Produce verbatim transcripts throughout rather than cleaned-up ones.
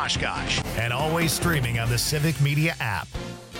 Oshkosh, and always streaming on the Civic Media app.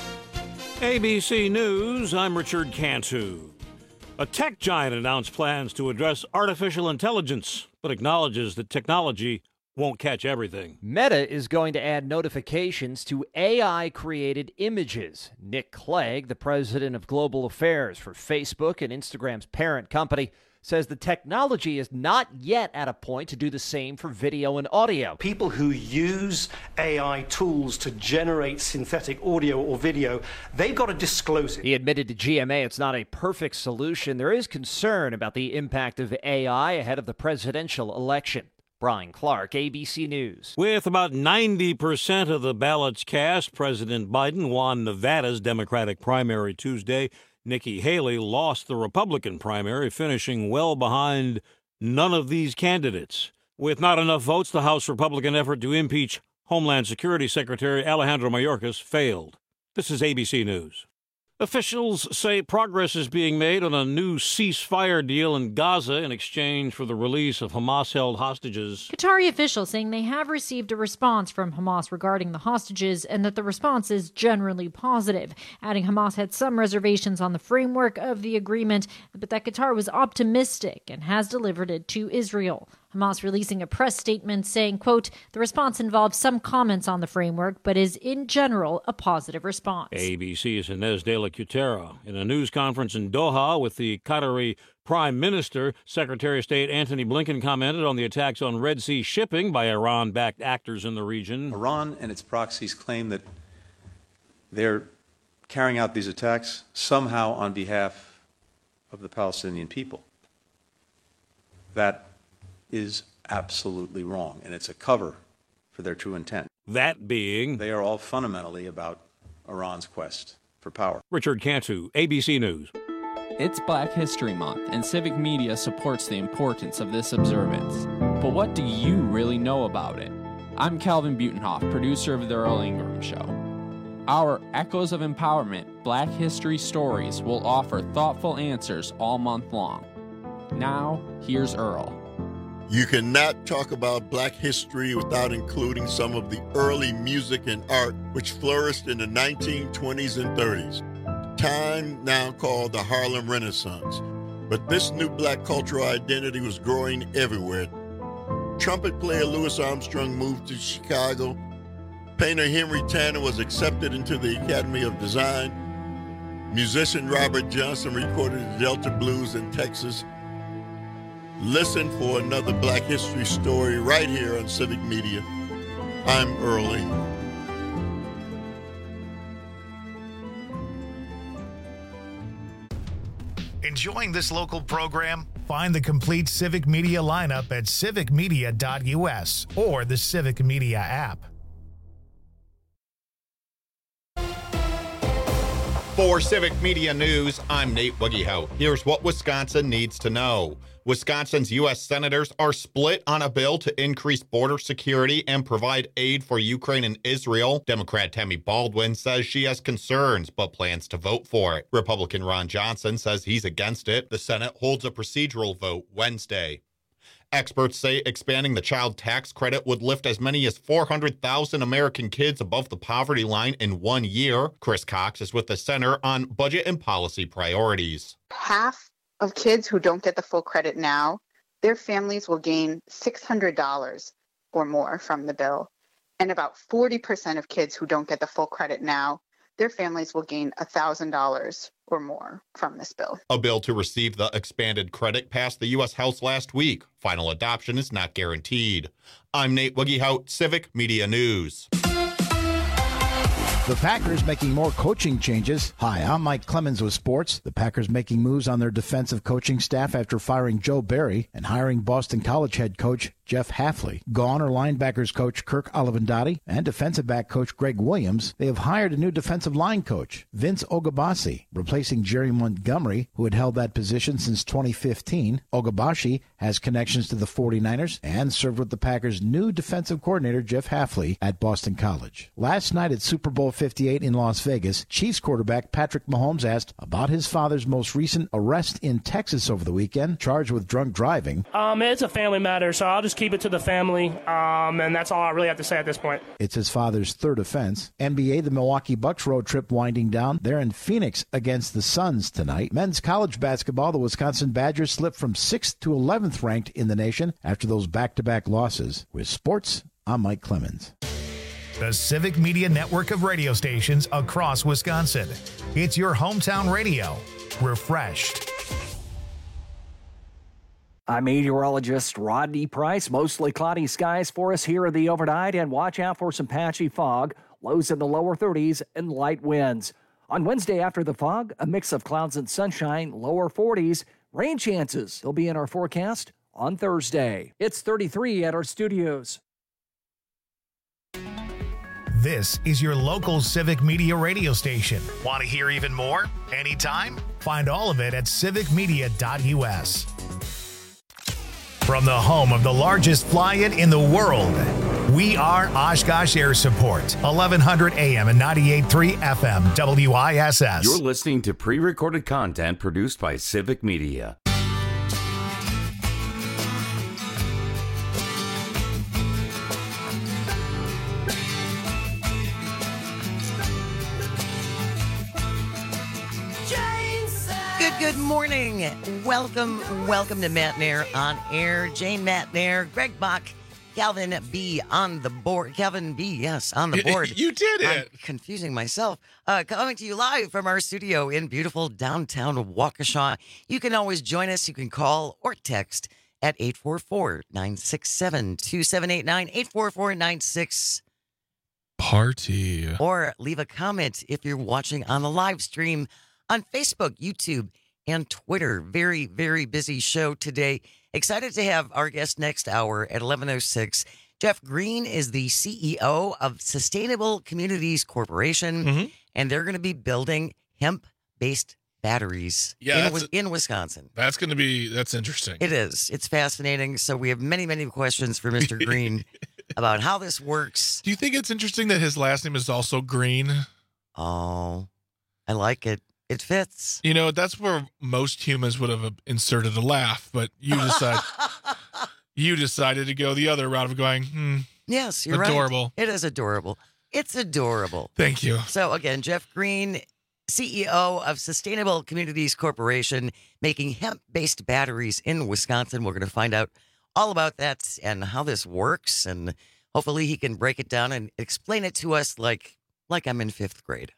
A B C News, I'm Richard Cantu. A tech giant announced plans to address artificial intelligence, but acknowledges that technology won't catch everything. Meta is going to add notifications to A I-created images. Nick Clegg, the president of global affairs for Facebook and Instagram's parent company, says the technology is not yet at a point to do the same for video and audio. People who use A I tools to generate synthetic audio or video, they've got to disclose it. He admitted to G M A it's not a perfect solution. There is concern about the impact of A I ahead of the presidential election. Brian Clark, A B C News. With about ninety percent of the ballots cast, President Biden won Nevada's Democratic primary Tuesday. Nikki Haley lost the Republican primary, finishing well behind none of these candidates. With not enough votes, the House Republican effort to impeach Homeland Security Secretary Alejandro Mayorkas failed. This is A B C News. Officials say progress is being made on a new ceasefire deal in Gaza in exchange for the release of Hamas-held hostages. Qatari officials saying they have received a response from Hamas regarding the hostages and that the response is generally positive, adding Hamas had some reservations on the framework of the agreement, but that Qatar was optimistic and has delivered it to Israel. Hamas releasing a press statement saying, quote, the response involves some comments on the framework, but is in general a positive response. A B C's Inez de la Cutera. In a news conference in Doha with the Qatari Prime Minister, Secretary of State Antony Blinken commented on the attacks on Red Sea shipping by Iran-backed actors in the region. Iran and its proxies claim that they're carrying out these attacks somehow on behalf of the Palestinian people. That is absolutely wrong, and it's a cover for their true intent. That being? They are all fundamentally about Iran's quest for power. Richard Cantu, A B C News. It's Black History Month, and Civic Media supports the importance of this observance. But what do you really know about it? I'm Calvin Butenhoff, producer of The Earl Ingram Show. Our Echoes of Empowerment Black History Stories will offer thoughtful answers all month long. Now, here's Earl. You cannot talk about Black history without including some of the early music and art which flourished in the nineteen twenties and thirties, time now called the Harlem Renaissance. But this new Black cultural identity was growing everywhere. Trumpet player Louis Armstrong moved to Chicago. Painter Henry Tanner was accepted into the Academy of Design. Musician Robert Johnson recorded the Delta Blues in Texas. Listen for another Black history story right here on Civic Media. I'm Earl Ingram. Enjoying this local program? Find the complete Civic Media lineup at civic media dot U S or the Civic Media app. For Civic Media News, I'm Nate Woogiehout. Here's what Wisconsin needs to know. Wisconsin's U S senators are split on a bill to increase border security and provide aid for Ukraine and Israel. Democrat Tammy Baldwin says she has concerns but plans to vote for it. Republican Ron Johnson says he's against it. The Senate holds a procedural vote Wednesday. Experts say expanding the child tax credit would lift as many as four hundred thousand American kids above the poverty line in one year. Chris Cox is with the Center on Budget and Policy Priorities. Half of kids who don't get the full credit now, their families will gain six hundred dollars or more from the bill. And about forty percent of kids who don't get the full credit now, their families will gain one thousand dollars or more from this bill. A bill to receive the expanded credit passed the U S House last week. Final adoption is not guaranteed. I'm Nate Woogiehout, Civic Media News. The Packers making more coaching changes. Hi, I'm Mike Clemens with sports. The Packers making moves on their defensive coaching staff after firing Joe Barry and hiring Boston College head coach Jeff Hafley. Gone are linebackers coach Kirk Olivendotti and defensive back coach Greg Williams. They have hired a new defensive line coach, Vince Ogabasi, replacing Jerry Montgomery, who had held that position since twenty fifteen. Ogabasi has connections to the forty-niners and served with the Packers' new defensive coordinator, Jeff Hafley, at Boston College. Last night at Super Bowl fifty-eight in Las Vegas, Chiefs quarterback Patrick Mahomes asked about his father's most recent arrest in Texas over the weekend, charged with drunk driving. Um, it's a family matter, so I'll just keep it to the family, um, and that's all I really have to say at this point. It's his father's third offense. N B A, the Milwaukee Bucks road trip winding down. They're in Phoenix against the Suns tonight. Men's college basketball, the Wisconsin Badgers slipped from sixth to eleventh ranked in the nation after those back-to-back losses. With sports, I'm Mike Clemens. The Civic Media network of radio stations across Wisconsin. It's your hometown radio. Refreshed. I'm meteorologist Rodney Price. Mostly cloudy skies for us here in the overnight, and watch out for some patchy fog. Lows in the lower thirties and light winds. On Wednesday after the fog, a mix of clouds and sunshine, lower forties. Rain chances will be in our forecast on Thursday. It's thirty-three at our studios. This is your local Civic Media radio station. Want to hear even more? Anytime? Find all of it at civic media dot u s. From the home of the largest fly-in in the world, we are Oshkosh Air Support, eleven hundred A M and ninety-eight point three F M, W I S S. You're listening to pre-recorded content produced by Civic Media. Good morning. Welcome, welcome to Matt Nair on Air. Jane Matt Nair, Greg Bach, Calvin B on the board. Calvin B, yes, on the board. You did it. I'm confusing myself. Uh, coming to you live from our studio in beautiful downtown Waukesha. You can always join us. You can call or text at eight four four, nine six seven, two seven eight nine, eight four four, nine six Party. Or leave a comment if you're watching on the live stream on Facebook, YouTube, and Twitter. Very, very busy show today. Excited to have our guest next hour at eleven oh six. Jeff Green is the C E O of Sustainable Communities Corporation, mm-hmm. and they're going to be building hemp-based batteries yeah, in, a, in Wisconsin. That's going to be, that's interesting. It is. It's fascinating. So we have many, many questions for Mister Green about how this works. Do you think it's interesting that his last name is also Green? Oh, I like it. It fits. You know, that's where most humans would have inserted a laugh, but you decide you decided to go the other route of going, hmm. Yes, you're adorable. Right. It is adorable. It's adorable. Thank you. So again, Jeff Green, C E O of Sustainable Communities Corporation, making hemp-based batteries in Wisconsin. We're going to find out all about that and how this works, and hopefully he can break it down and explain it to us like like I'm in fifth grade.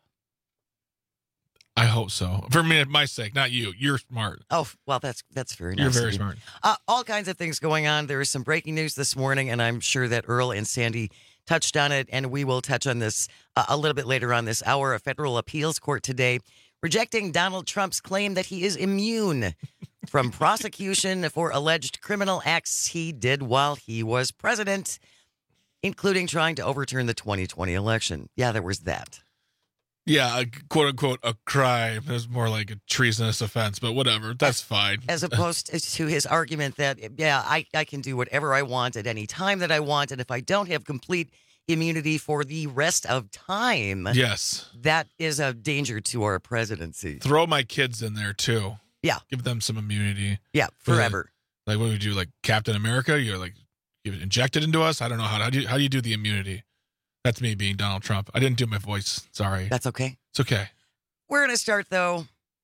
I hope so. For me, my sake, not you. You're smart. Oh, well, that's that's very nice. You're very smart. Uh, all kinds of things going on. There is some breaking news this morning, and I'm sure that Earl and Sandy touched on it, and we will touch on this uh, a little bit later on this hour. A federal appeals court today rejecting Donald Trump's claim that he is immune from prosecution for alleged criminal acts he did while he was president, including trying to overturn the twenty twenty election. Yeah, there was that. Yeah, a, quote unquote, a crime. It was more like a treasonous offense, but whatever. That's fine. As opposed to his argument that, yeah, I, I can do whatever I want at any time that I want. And if I don't have complete immunity for the rest of time, yes, that is a danger to our presidency. Throw my kids in there, too. Yeah. Give them some immunity. Yeah, forever. Like, what would you do? Like Captain America? You're like, you inject it into us? I don't know. How, how, do you, how do you do the immunity? That's me being Donald Trump. I didn't do my voice. Sorry. That's okay. It's okay. We're going to start, though.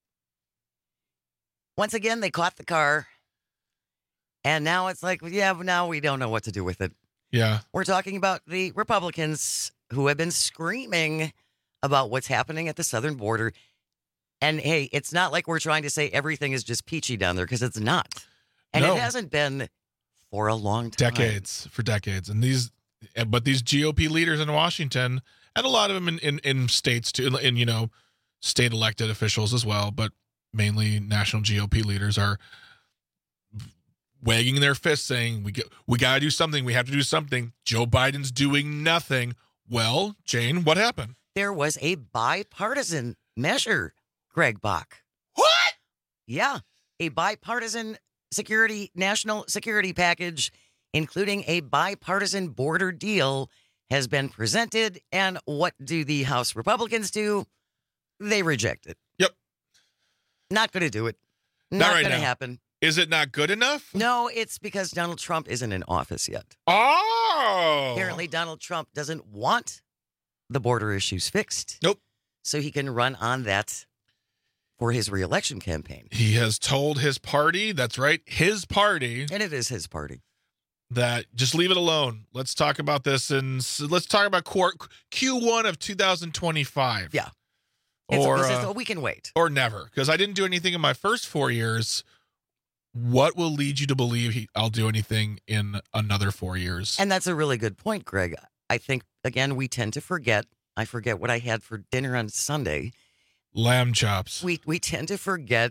Once again, they caught the car. And now it's like, yeah, now we don't know what to do with it. Yeah. We're talking about the Republicans who have been screaming about what's happening at the southern border. And, hey, it's not like we're trying to say everything is just peachy down there, because it's not. And no. It hasn't been for a long time. Decades. For decades. And these... But these G O P leaders in Washington, and a lot of them in, in, in states too, in, in, you know, state elected officials as well, but mainly national G O P leaders are wagging their fists saying, we get, we got to do something. We have to do something. Joe Biden's doing nothing. Well, Jane, what happened? There was a bipartisan measure, Greg Bach. What? Yeah. A bipartisan security, national security package, including a bipartisan border deal has been presented, and what do the House Republicans do? They reject it. Yep. Not going to do it. Not, Not right going to now. happen. Is it not good enough? No, it's because Donald Trump isn't in office yet. Oh! Apparently, Donald Trump doesn't want the border issues fixed. Nope. So he can run on that for his reelection campaign. He has told his party, that's right, his party. And it is his party. That just leave it alone. Let's talk about this and let's talk about Q one of two thousand twenty-five. Yeah. Or it's, it's, uh, we can wait. Or never, because I didn't do anything in my first four years. What will lead you to believe he, I'll do anything in another four years? And that's a really good point, Greg. I think, again, we tend to forget. I forget what I had for dinner on Sunday. Lamb chops. We we tend to forget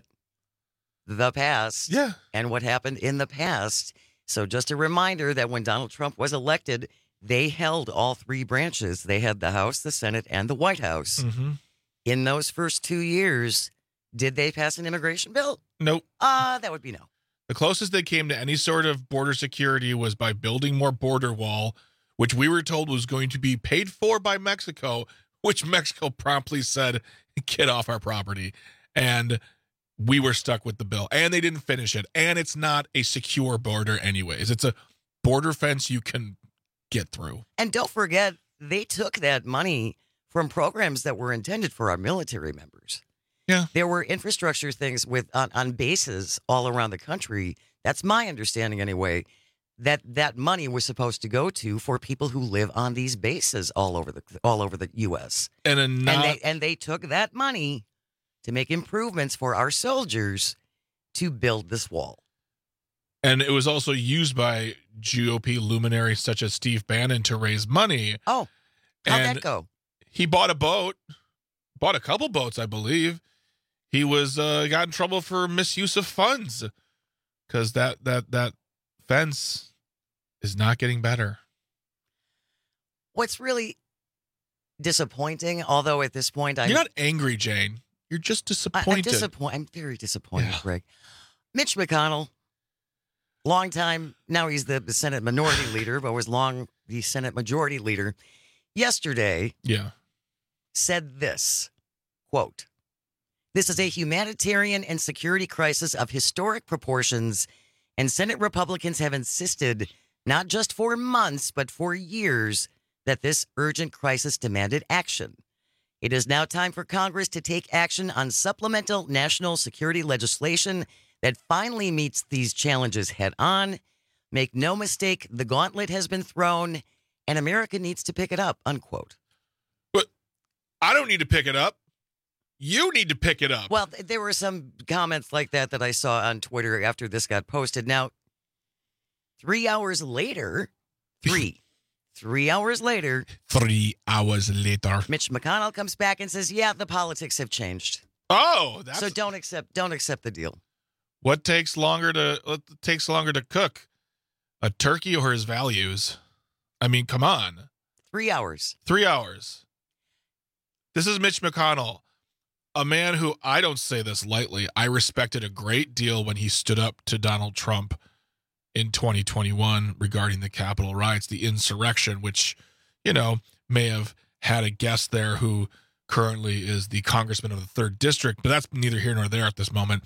the past. Yeah. And what happened in the past. So just a reminder that when Donald Trump was elected, they held all three branches. They had the House, the Senate, and the White House. Mm-hmm. In those first two years, did they pass an immigration bill? Nope. Uh, that would be no. The closest they came to any sort of border security was by building more border wall, which we were told was going to be paid for by Mexico, which Mexico promptly said, get off our property. And we were stuck with the bill. And they didn't finish it. And it's not a secure border anyways. It's a border fence you can get through. And don't forget, they took that money from programs that were intended for our military members. Yeah. There were infrastructure things with on, on bases all around the country. That's my understanding anyway, that that money was supposed to go to for people who live on these bases all over the all over the U S. And, a not- and they and they took that money to make improvements for our soldiers to build this wall. And it was also used by G O P luminaries such as Steve Bannon to raise money. Oh, how'd and that go? He bought a boat, bought a couple boats, I believe. He was uh, got in trouble for misuse of funds because that that that fence is not getting better. What's really disappointing, although at this point I'm You're not angry, Jane. You're just disappointed. I, I'm disappointed. I'm very disappointed, yeah. Greg. Mitch McConnell, long time, now he's the Senate minority leader, but was long the Senate majority leader. Yesterday, yeah, said this, quote, "This is a humanitarian and security crisis of historic proportions, and Senate Republicans have insisted, not just for months, but for years, that this urgent crisis demanded action. It is now time for Congress to take action on supplemental national security legislation that finally meets these challenges head on. Make no mistake, the gauntlet has been thrown, and America needs to pick it up," unquote. But I don't need to pick it up. You need to pick it up. Well, th- there were some comments like that that I saw on Twitter after this got posted. Now, three hours later, three, three hours later, three hours later, Mitch McConnell comes back and says, "Yeah, the politics have changed. Oh, that's so don't accept, don't accept the deal." What takes longer to what takes longer to cook, a turkey or his values? I mean, come on. Three hours. Three hours. This is Mitch McConnell, a man who, I don't say this lightly, I respected a great deal when he stood up to Donald Trump in twenty twenty-one regarding the Capitol riots, the insurrection, which, you know, may have had a guest there who currently is the congressman of the third district, but that's neither here nor there at this moment.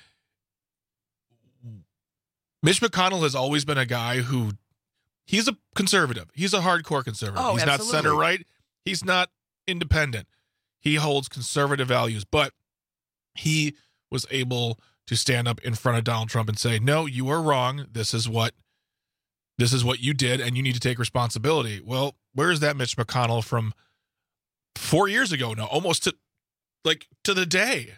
Mitch McConnell has always been a guy who, he's a conservative. He's a hardcore conservative. Oh, he's absolutely. not center right. He's not independent. He holds conservative values, but he was able to stand up in front of Donald Trump and say, "No, you are wrong. This is what this is what you did, and you need to take responsibility." Well, where is that Mitch McConnell from four years ago now, almost to like to the day?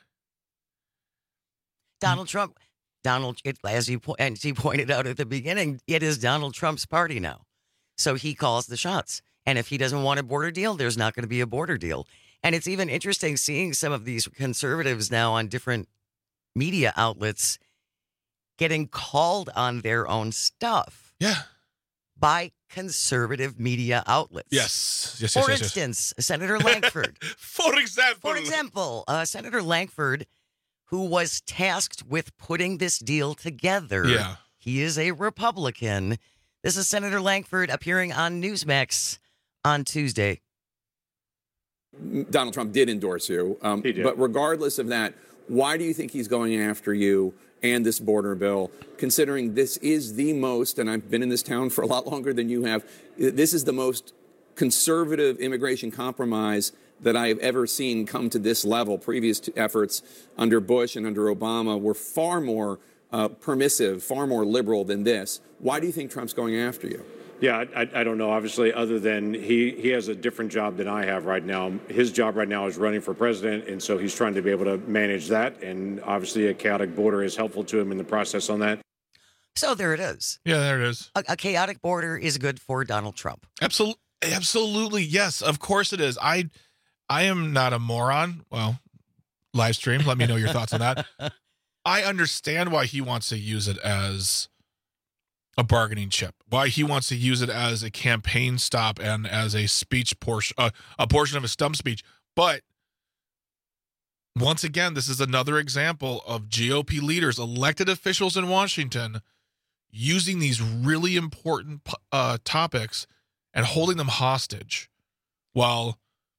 Donald Trump, Donald, it, as you po- as you pointed out at the beginning, it is Donald Trump's party now. So he calls the shots. And if he doesn't want a border deal, there's not going to be a border deal. And it's even interesting seeing some of these conservatives now on different media outlets getting called on their own stuff. Yeah. By conservative media outlets. Yes. yes, For yes, yes, instance, yes. Senator Lankford. For example. For example, uh, Senator Lankford, who was tasked with putting this deal together. Yeah. He is a Republican. This is Senator Lankford appearing on Newsmax on Tuesday. Donald Trump did endorse you. Um, he did. But regardless of that, why do you think he's going after you and this border bill, considering this is the most, and I've been in this town for a lot longer than you have, this is the most conservative immigration compromise that I have ever seen come to this level. Previous efforts under Bush and under Obama were far more uh, permissive, far more liberal than this. Why do you think Trump's going after you? Yeah, I, I don't know, obviously, other than he, he has a different job than I have right now. His job right now is running for president, and so he's trying to be able to manage that. And obviously a chaotic border is helpful to him in the process on that. So there it is. Yeah, there it is. A, a chaotic border is good for Donald Trump. Absolutely. Absolutely. Yes, of course it is. I I am not a moron. Well, live stream, let me know your thoughts on that. I understand why he wants to use it as a bargaining chip, why he wants to use it as a campaign stop and as a speech portion, uh, a portion of a stump speech. But once again, this is another example of G O P leaders, elected officials in Washington, using these really important uh, topics and holding them hostage while,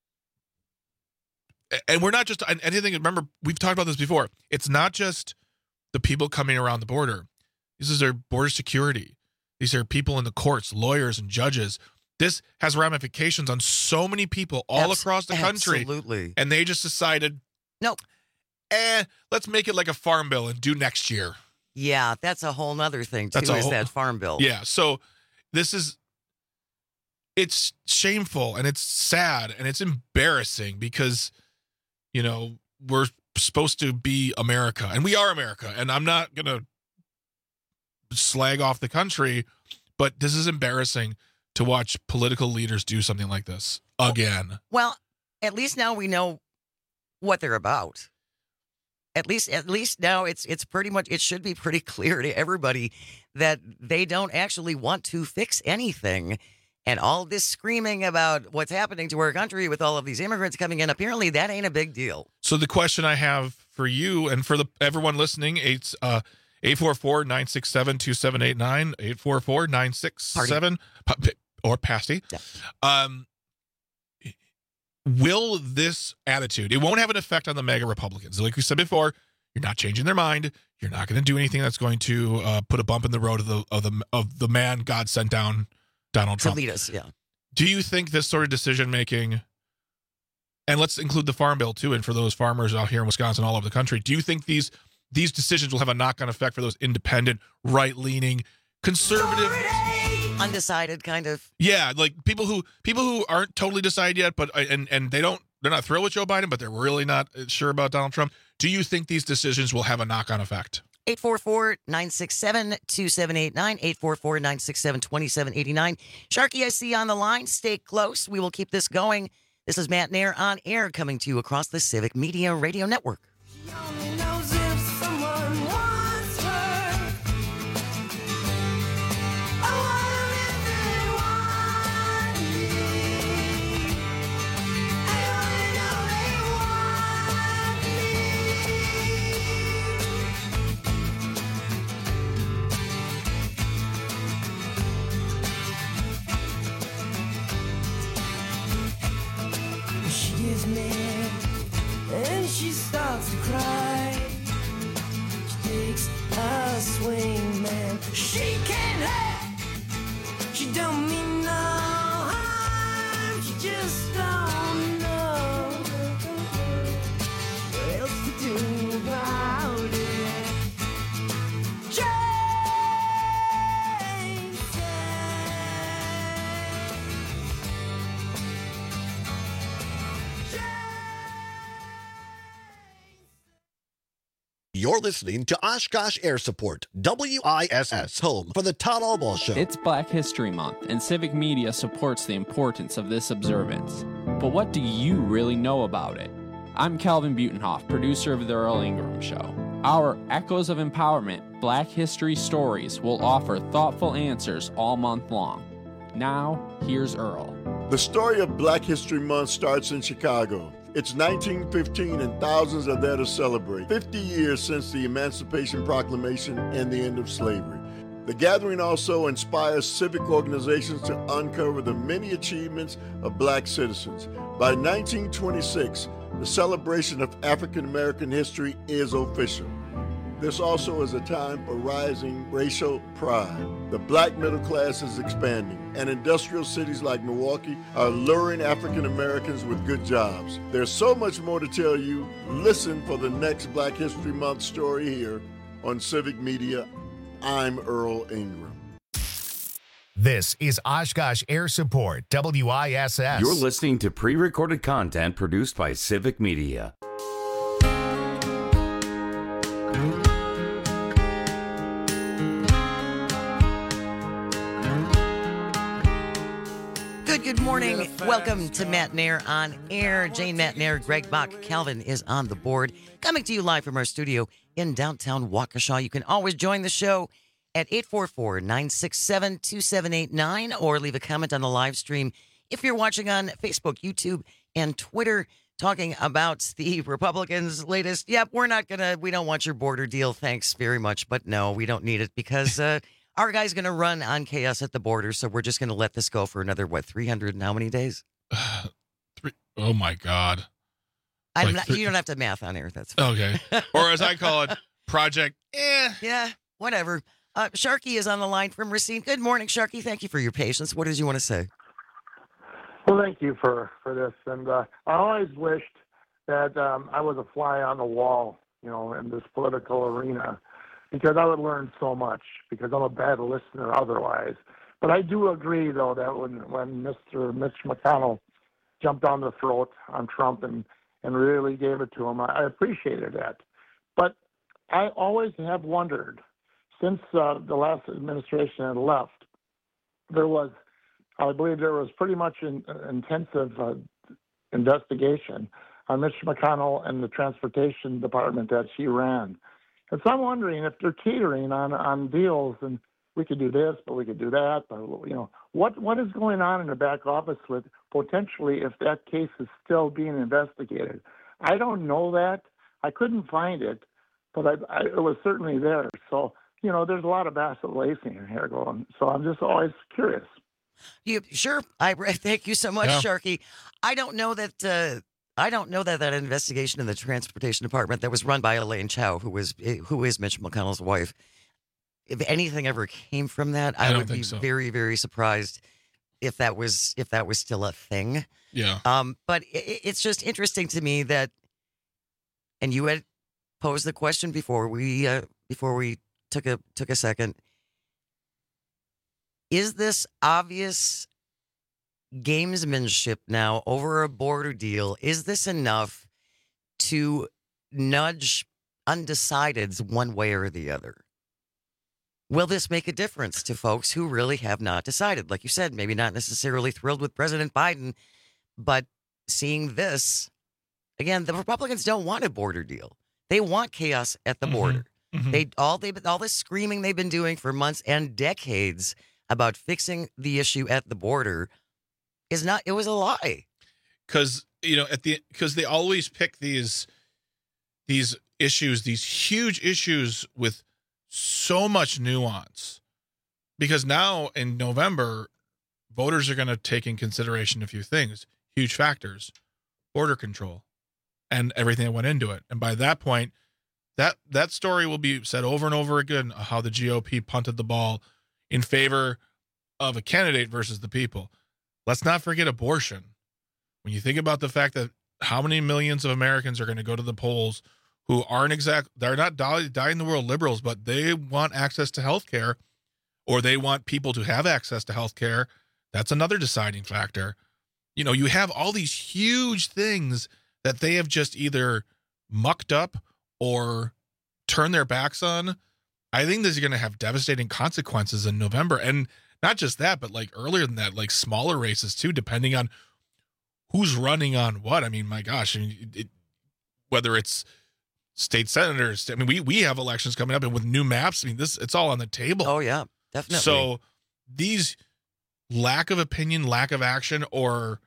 and we're not just anything. Remember, we've talked about this before. It's not just the people coming around the border. This is their border security. These are people in the courts, lawyers and judges. This has ramifications on so many people all Abs- across the country. Absolutely. And they just decided, nope. Eh, let's make it like a farm bill and do next year. Yeah, that's a whole nother thing, too, that's is whole, that farm bill. Yeah, so this is, it's shameful and it's sad and it's embarrassing because, you know, we're supposed to be America and we are America. And I'm not going to slag off the country, but this is embarrassing to watch political leaders do something like this again. Well, at least now we know what they're about. At least, at least now it's it's pretty much, it should be pretty clear to everybody that they don't actually want to fix anything. And all this screaming about what's happening to our country with all of these immigrants coming in, apparently that ain't a big deal. So the question I have for you and for the everyone listening, it's uh, eight four four, nine six seven, two seven eight nine, eight four four, nine six seven, or pasty. Yeah. Um, will this attitude, it won't have an effect on the MAGA Republicans. Like we said before, you're not changing their mind. You're not going to do anything that's going to uh, put a bump in the road of the of the of the man God sent down, Donald Trump. To lead us, yeah. Do you think this sort of decision making, and let's include the farm bill too, and for those farmers out here in Wisconsin, all over the country, do you think these these decisions will have a knock-on effect for those independent, right-leaning, conservative, undecided kind of? Yeah, like people who people who aren't totally decided yet, but and and they don't they're not thrilled with Joe Biden, but they're really not sure about Donald Trump. Do you think these decisions will have a knock-on effect? eight four four, nine six seven, two seven eight nine, eight four four, nine six seven, two seven eight nine. Sharky, I see you on the line. Stay close. We will keep this going. This is Matt Nair on air, coming to you across the Civic Media Radio Network. And she starts to cry. She takes a swing, man. She can't hurt. She don't mean no harm. She just don't know what else to do about it. You're listening to Oshkosh Air Support, W I S S, home for the Todd Albaugh Show. It's Black History Month, and Civic Media supports the importance of this observance. But what do you really know about it? I'm Calvin Butenhoff, producer of The Earl Ingram Show. Our Echoes of Empowerment Black History Stories will offer thoughtful answers all month long. Now, here's Earl. The story of Black History Month starts in Chicago. It's nineteen fifteen and thousands are there to celebrate fifty years since the Emancipation Proclamation and the end of slavery. The gathering also inspires civic organizations to uncover the many achievements of black citizens. By nineteen twenty-six, the celebration of African American history is official. This also is a time for rising racial pride. The black middle class is expanding, and industrial cities like Milwaukee are luring African Americans with good jobs. There's so much more to tell you. Listen for the next Black History Month story here on Civic Media. I'm Earl Ingram. This is Oshkosh Air Support, W I S S. You're listening to pre-recorded content produced by Civic Media. Good, good morning. Welcome to Matt Nair on Air. Jane Matt Nair, Greg Bach, Calvin is on the board. Coming to you live from our studio in downtown Waukesha. You can always join the show at eight four four, nine six seven, two seven eight nine or leave a comment on the live stream if you're watching on Facebook, YouTube, and Twitter, talking about the Republicans' latest. Yep, we're not going to, we don't want your border deal. Thanks very much. But no, we don't need it because uh, our guy's going to run on chaos at the border. So we're just going to let this go for another, what, three hundred and how many days? Three, oh, my God. I'm Like not, three, you don't have to math on here. That's fine. Okay. Or as I call it, Project Eh. Yeah, whatever. Uh, Sharky is on the line from Racine. Good morning, Sharky. Thank you for your patience. What did you want to say? Well, thank you for, for this. And uh, I always wished that um, I was a fly on the wall, you know, in this political arena, because I would learn so much, because I'm a bad listener otherwise. But I do agree, though, that when, when Mister Mitch McConnell jumped on the throat on Trump and, and really gave it to him, I, I appreciated that. But I always have wondered, since uh, the last administration had left, there was, I believe there was pretty much an intensive uh, investigation on Mitch McConnell and the transportation department that she ran. And so I'm wondering if they're teetering on, on deals, and we could do this, but we could do that. But, you know, what what is going on in the back office with potentially if that case is still being investigated? I don't know that. I couldn't find it, but I, I, it was certainly there. So, you know, there's a lot of vacillation here going. So I'm just always curious. You sure? I thank you so much, Yeah. Sharky. I don't know that. Uh, I don't know that that investigation in the transportation department that was run by Elaine Chao, who was who is Mitch McConnell's wife. If anything ever came from that, I, I don't would be think so. very, very surprised if that was if that was still a thing. Yeah. Um, but it, it's just interesting to me that, and you had posed the question before we uh, before we took a took a second. Is this obvious gamesmanship now over a border deal? Is this enough to nudge undecideds one way or the other? Will this make a difference to folks who really have not decided? Like you said, maybe not necessarily thrilled with President Biden, but seeing this, again, the Republicans don't want a border deal. They want chaos at the border. Mhm. They all they all this screaming they've been doing for months and decades about fixing the issue at the border is not, it was a lie. Because, you know, at the, because they always pick these, these issues, these huge issues with so much nuance. Because now in November, voters are going to take in consideration a few things, huge factors, border control, and everything that went into it. And by that point, that, that story will be said over and over again, how the G O P punted the ball in favor of a candidate versus the people. Let's not forget abortion. When you think about the fact that how many millions of Americans are going to go to the polls who aren't exact, they're not dying the world liberals, but they want access to health care, or they want people to have access to health care. That's another deciding factor. You know, you have all these huge things that they have just either mucked up or turned their backs on. I think this is going to have devastating consequences in November. And not just that, but like earlier than that, like smaller races too, depending on who's running on what. I mean, my gosh, I mean, it, it, whether it's state senators, I mean, we, we have elections coming up, and with new maps, I mean, this, it's all on the table. Oh yeah, definitely. So these lack of opinion, lack of action, or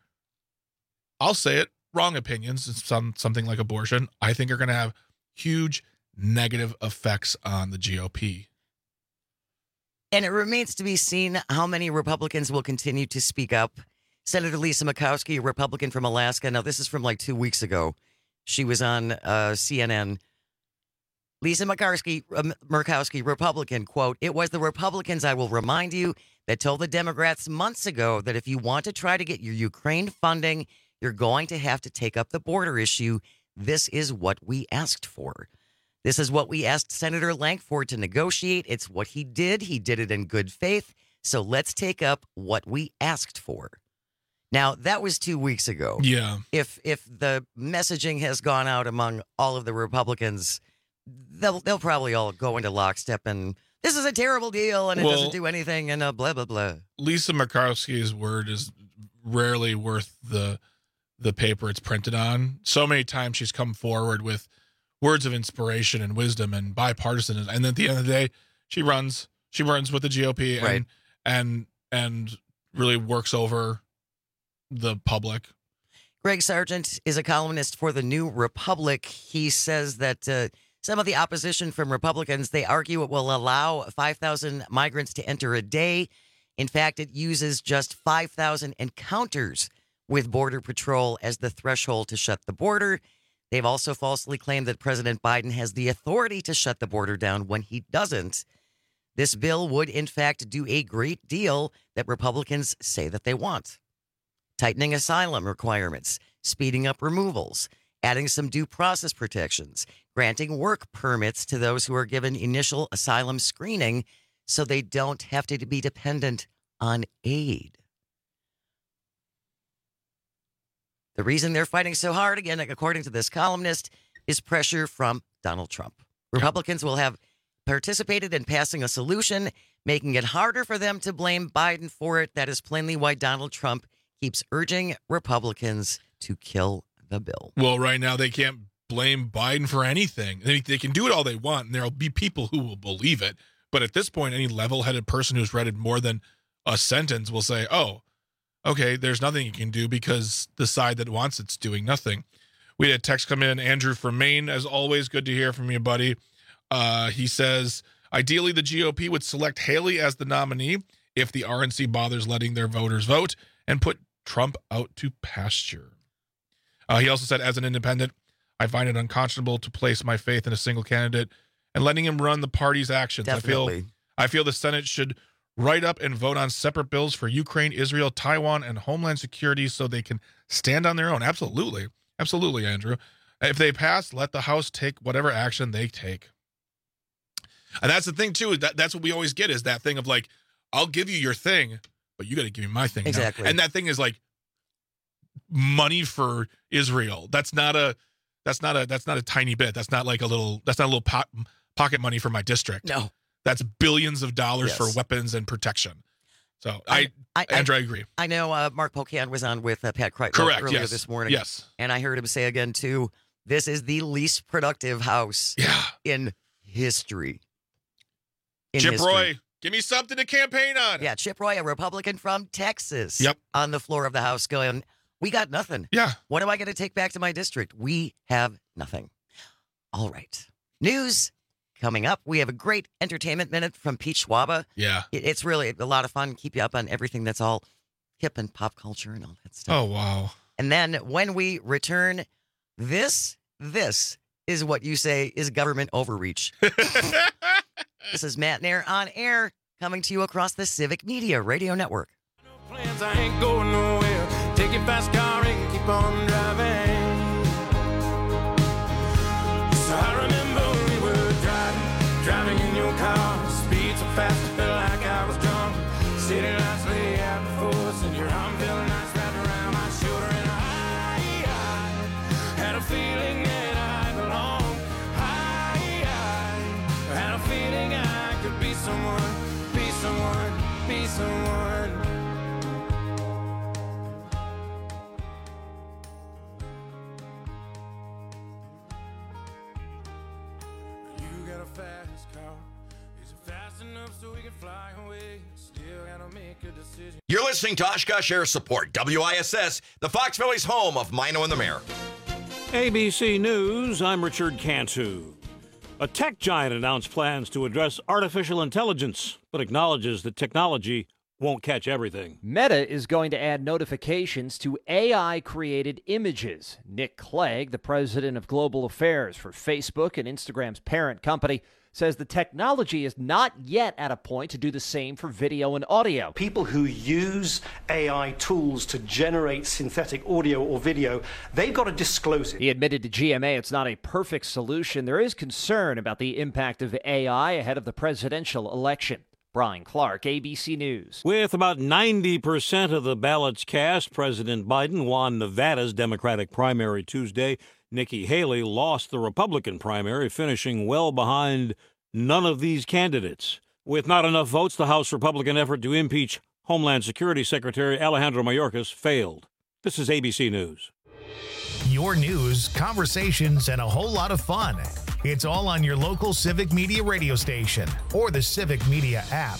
I'll say it, wrong opinions, some, something like abortion, I think are going to have huge negative effects on the G O P. And it remains to be seen how many Republicans will continue to speak up. Senator Lisa Murkowski, a Republican from Alaska. Now, this is from like two weeks ago. She was on uh, C N N. Lisa Murkowski, uh, Murkowski, Republican, quote, "It was the Republicans, I will remind you, that told the Democrats months ago that if you want to try to get your Ukraine funding, you're going to have to take up the border issue. This is what we asked for. This is what we asked Senator Lankford to negotiate. It's what he did. He did it in good faith. So let's take up what we asked for." Now, that was two weeks ago. Yeah. If if the messaging has gone out among all of the Republicans, they'll they'll probably all go into lockstep and this is a terrible deal and it Well, doesn't do anything and uh, blah, blah, blah. Lisa Murkowski's word is rarely worth the the paper it's printed on. So many times she's come forward with words of inspiration and wisdom and bipartisan, and at the end of the day, she runs she runs with the G O P and Right. and and really works over the public. Greg Sargent is a columnist for the New Republic. He says that uh, some of the opposition from Republicans, they argue it will allow five thousand migrants to enter a day. In fact, it uses just five thousand encounters with Border Patrol as the threshold to shut the border. They've also falsely claimed that President Biden has the authority to shut the border down when he doesn't. This bill would, in fact, do a great deal that Republicans say that they want. Tightening asylum requirements, speeding up removals, adding some due process protections, granting work permits to those who are given initial asylum screening so they don't have to be dependent on aid. The reason they're fighting so hard, again, according to this columnist, is pressure from Donald Trump. Republicans will have participated in passing a solution, making it harder for them to blame Biden for it. That is plainly why Donald Trump keeps urging Republicans to kill the bill. Well, right now they can't blame Biden for anything. They, they can do it all they want, and there'll be people who will believe it. But at this point, any level-headed person who's read it more than a sentence will say, oh, okay, there's nothing you can do because the side that wants it's doing nothing. We had a text come in. Andrew from Maine, as always, good to hear from you, buddy. Uh, he says, ideally, the G O P would select Haley as the nominee if the R N C bothers letting their voters vote and put Trump out to pasture. Uh, he also said, as an independent, I find it unconscionable to place my faith in a single candidate and letting him run the party's actions. Definitely. I feel, I feel the Senate should write up and vote on separate bills for Ukraine, Israel, Taiwan, and Homeland Security so they can stand on their own. Absolutely. Absolutely, Andrew. If they pass, let the House take whatever action they take. And that's the thing, too. Is that, that's what we always get is that thing of like, I'll give you your thing, but you got to give me my thing. Exactly. Now. And that thing is like money for Israel. That's not a, that's not a, that's not a tiny bit. That's not like a little, that's not a little po- pocket money for my district. No. That's billions of dollars Yes. for weapons and protection. So I, I, I Andrew, I agree. I know uh, Mark Pocan was on with uh, Pat Kreitlow Correct, earlier yes. this morning. Yes. And I heard him say again, too, this is the least productive House yeah. in history. In Chip history. Roy, give me something to campaign on. Yeah, Chip Roy, a Republican from Texas. Yep. On the floor of the House going, we got nothing. Yeah. What am I going to take back to my district? We have nothing. All right. News coming up. We have a great entertainment minute from Pete Schwaba. Yeah. It, it's really a lot of fun. Keep you up on everything that's all hip and pop culture and all that stuff. Oh, wow. And then when we return, this, this is what you say is government overreach. This is Matt Nair on air, coming to you across the Civic Media Radio Network. Plans, I ain't going nowhere. Take your fast car and keep on driving. So I remember we were driving, driving in your car. Speed so fast, I felt like I was drunk. City lights lay out before us, and your arm felt nice wrapped around my shoulder. And I, I had a feeling that I belonged. I, I had a feeling I could be someone, be someone, be someone. You got a fast car. Is it fast enough so we can fly away? Still gotta make a decision. You're listening to Oshkosh Air Support, W I S S, the Fox Valley's home of Mino and the Mayor. A B C News, I'm Richard Cantu. A tech giant announced plans to address artificial intelligence, but acknowledges that technology won't catch everything. Meta is going to add notifications to A I-created images. Nick Clegg, the president of global affairs for Facebook and Instagram's parent company, says the technology is not yet at a point to do the same for video and audio. People who use A I tools to generate synthetic audio or video, they've got to disclose it. He admitted to G M A it's not a perfect solution. There is concern about the impact of A I ahead of the presidential election. Brian Clark, A B C News. With about ninety percent of the ballots cast, President Biden won Nevada's Democratic primary Tuesday. Nikki Haley lost the Republican primary, finishing well behind none of these candidates. With not enough votes, the House Republican effort to impeach Homeland Security Secretary Alejandro Mayorkas failed. This is A B C News. Your news, conversations, and a whole lot of fun. It's all on your local Civic Media radio station or the Civic Media app.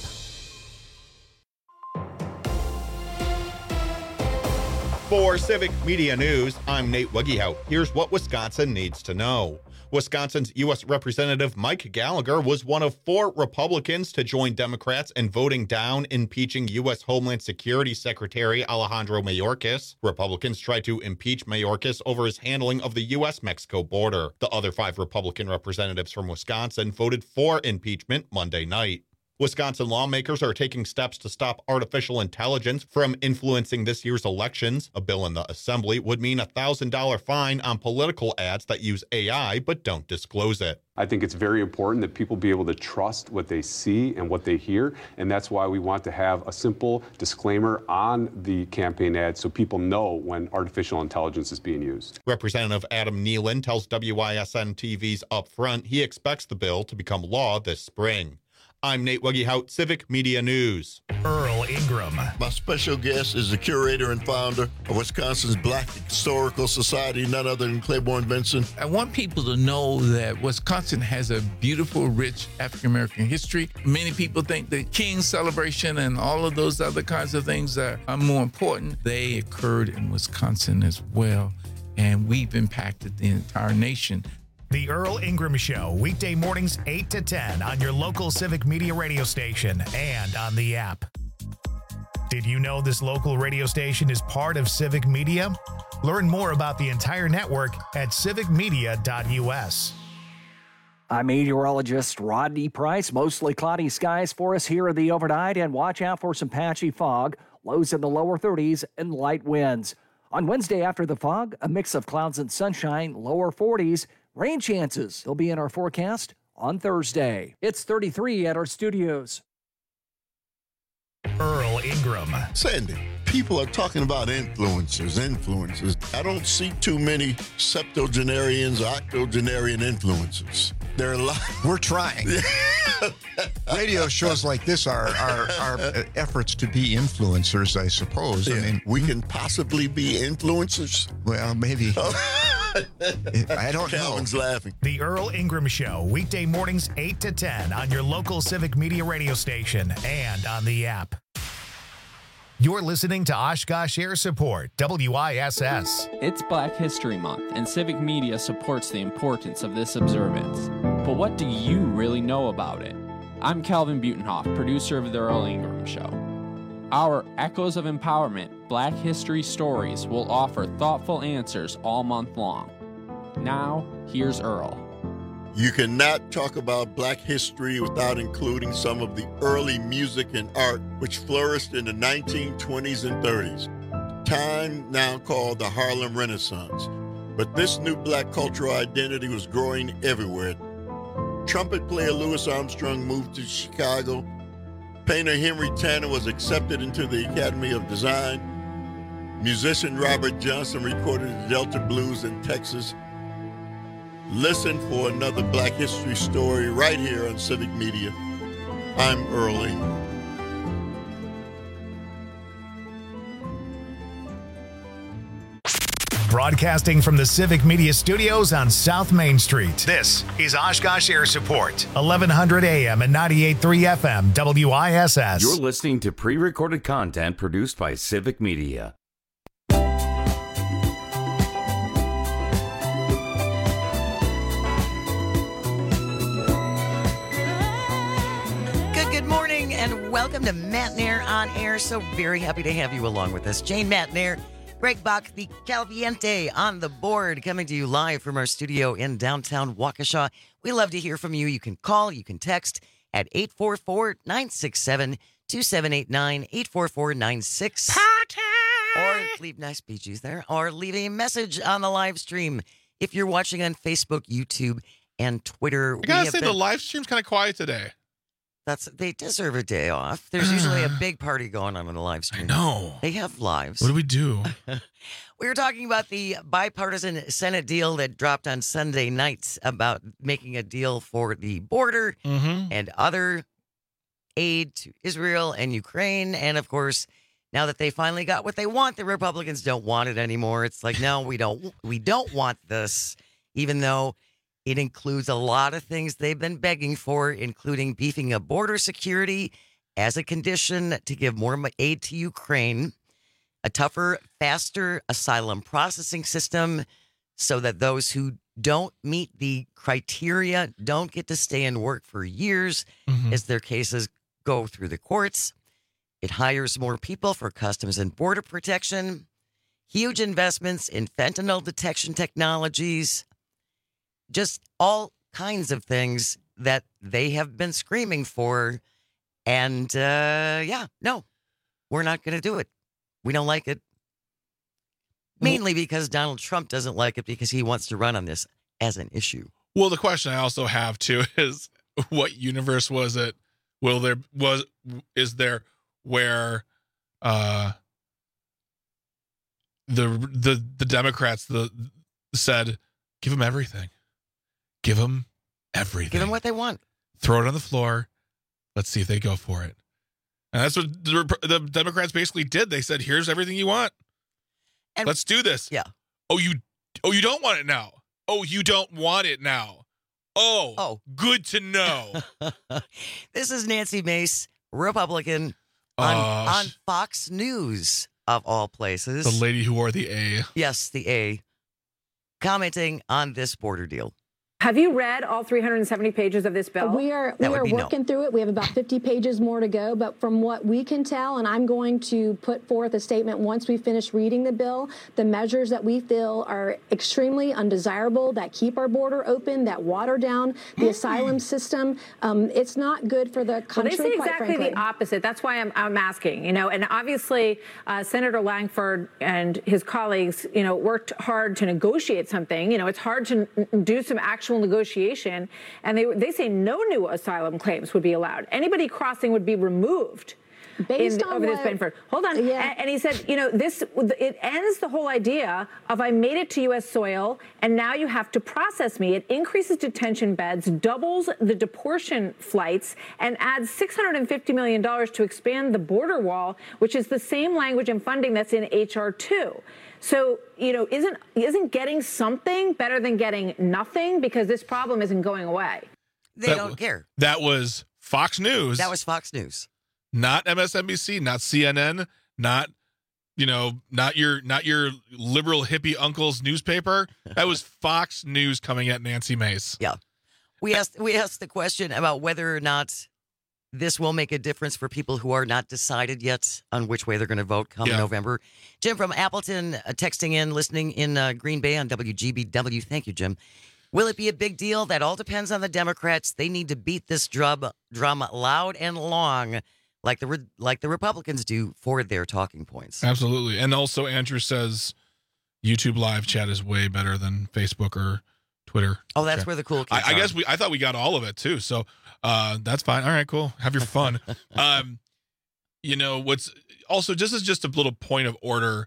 For Civic Media News, I'm Nate Wuggyhout. Here's what Wisconsin needs to know. Wisconsin's U S Representative Mike Gallagher was one of four Republicans to join Democrats in voting down impeaching U S Homeland Security Secretary Alejandro Mayorkas. Republicans tried to impeach Mayorkas over his handling of the U S Mexico border. The other five Republican representatives from Wisconsin voted for impeachment Monday night. Wisconsin lawmakers are taking steps to stop artificial intelligence from influencing this year's elections. A bill in the Assembly would mean a one thousand dollars fine on political ads that use A I but don't disclose it. I think it's very important that people be able to trust what they see and what they hear, and that's why we want to have a simple disclaimer on the campaign ad so people know when artificial intelligence is being used. Representative Adam Nealon tells W I S N T V's Upfront he expects the bill to become law this spring. I'm Nate Wuggyhout, Civic Media News. Earl Ingram. My special guest is the curator and founder of Wisconsin's Black Historical Society, none other than Claiborne Benson. I want people to know that Wisconsin has a beautiful, rich African-American history. Many people think the King's celebration and all of those other kinds of things are, are more important. They occurred in Wisconsin as well, and we've impacted the entire nation. The Earl Ingram Show, weekday mornings eight to ten on your local Civic Media radio station and on the app. Did you know this local radio station is part of Civic Media? Learn more about the entire network at civic media dot U S. I'm meteorologist Rodney Price. Mostly cloudy skies for us here in the overnight, and watch out for some patchy fog. Lows in the lower thirties and light winds. On Wednesday after the fog, a mix of clouds and sunshine, lower forties. Rain chances, they'll be in our forecast on Thursday. It's thirty-three at our studios. Earl Ingram. Sandy, people are talking about influencers, influencers. I don't see too many septuagenarians or octogenarian influencers. There are a lot. We're trying. Radio shows like this are, are, are efforts to be influencers, I suppose. Yeah. I mean, we can possibly be influencers. Well, maybe. I don't know. Calvin's laughing. The Earl Ingram Show, weekday mornings eight to ten on your local Civic Media radio station and on the app. You're listening to Oshkosh Air Support, W I S S. It's Black History Month, and Civic Media supports the importance of this observance. But what do you really know about it? I'm Calvin Butenhoff, producer of The Earl Ingram Show. Our Echoes of Empowerment Black History Stories will offer thoughtful answers all month long. Now, here's Earl. You cannot talk about Black history without including some of the early music and art which flourished in the nineteen twenties and thirties, time now called the Harlem Renaissance. But this new Black cultural identity was growing everywhere. Trumpet player Louis Armstrong moved to Chicago. Painter Henry Tanner was accepted into the Academy of Design. Musician Robert Johnson recorded the Delta Blues in Texas. Listen for another Black history story right here on Civic Media. I'm Earl Ingram. Broadcasting from the Civic Media Studios on South Main Street. This is Oshkosh Air Support, eleven hundred A M and ninety-eight point three F M, W I S S. You're listening to pre-recorded content produced by Civic Media. welcome to Matt Nair on Air. So very happy to have you along with us. Jane Matt Nair, Greg Bach, the Calviente on the board, coming to you live from our studio in downtown Waukesha. We love to hear from you. You can call, you can text at eight four four, nine six seven, two seven eight nine, eight four four nine six. Party! Or leave nice Bee Gees there, or leave a message on the live stream if you're watching on Facebook, YouTube, and Twitter. I gotta We say, have the been- live stream's kind of quiet today. That's they deserve a day off. There's usually a big party going on in the live stream. I know. They have lives. What do we do? We were talking about the bipartisan Senate deal that dropped on Sunday night about making a deal for the border Mm-hmm. and other aid to Israel and Ukraine. And of course, now that they finally got what they want, the Republicans don't want it anymore. It's like, no, we don't we don't want this, even though it includes a lot of things they've been begging for, including beefing up border security as a condition to give more aid to Ukraine, a tougher, faster asylum processing system so that those who don't meet the criteria don't get to stay and work for years Mm-hmm. as their cases go through the courts. It hires more people for customs and border protection, huge investments in fentanyl detection technologies, just all kinds of things that they have been screaming for. And uh, yeah, no, we're not going to do it. We don't like it. Mainly because Donald Trump doesn't like it because he wants to run on this as an issue. Well, the question I also have too is, what universe was it? Will there was is there where uh, the the the Democrats the said, give them everything, give them everything, Give them what they want. throw it on the floor, let's see if they go for it. And that's what the, Rep- the Democrats basically did. They said, here's everything you want. And let's do this. Yeah. Oh, you oh you don't want it now. Oh, you don't want it now. Oh, oh, good to know. This is Nancy Mace, Republican, on, Uh, on Fox News, of all places. The lady who wore the A. Yes, the A. Commenting on this border deal. Have you read all three hundred seventy pages of this bill? We are we are working through it. We have about fifty pages more to go. But from what we can tell, and I'm going to put forth a statement once we finish reading the bill, the measures that we feel are extremely undesirable, that keep our border open, that water down the mm. asylum system. Um, it's not good for the country. Well, they say quite exactly frankly. the opposite. That's why I'm, I'm asking. You know, and obviously uh, Senator Langford and his colleagues, you know, worked hard to negotiate something. You know, it's hard to n- do some actual negotiation, and they they say no new asylum claims would be allowed. Anybody crossing would be removed. Based in, on over what, this Benford. Hold on. Yeah. And, and he said, you know, this it ends the whole idea of I made it to U S soil and now you have to process me. It increases detention beds, doubles the deportation flights, and adds six hundred fifty million dollars to expand the border wall, which is the same language and funding that's in H R two. So, you know, isn't isn't getting something better than getting nothing? Because this problem isn't going away. They That- don't care. That was Fox News. That was Fox News. Not M S N B C, not C N N, not you know, not your not your liberal hippie uncle's newspaper. That was Fox News coming at Nancy Mace. Yeah. We asked we asked the question about whether or not this will make a difference for people who are not decided yet on which way they're going to vote come Yeah. November. Jim from Appleton uh, texting in, listening in uh, Green Bay on W G B W. Thank you, Jim. Will it be a big deal? That all depends on the Democrats. They need to beat this drum drum loud and long, like the re- like the Republicans do for their talking points. Absolutely. And also Andrew says YouTube live chat is way better than Facebook or Twitter. Oh, that's Okay. where the cool I, kids I are. guess we I thought we got all of it too. So uh that's fine. All right, cool. Have your fun. um you know, what's also just as just a little point of order